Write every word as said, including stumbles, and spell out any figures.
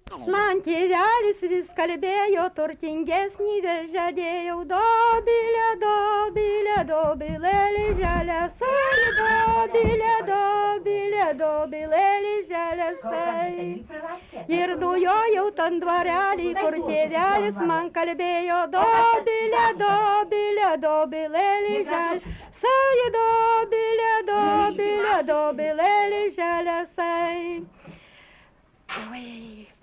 Man tėvelis vis kalbėjo, turtingesnį vis žadėjau, dobilė, dobilė, dobilėlį žaliasai, dobilė, dobilė, dobilėlį žaliasai. Ir nujojau tan dvarelį, kur tėvelis man kalbėjo, dobilė, dobilė, dobilėlį žaliasai, dobilė, dobilė, dobilėlį žaliasai. Oi.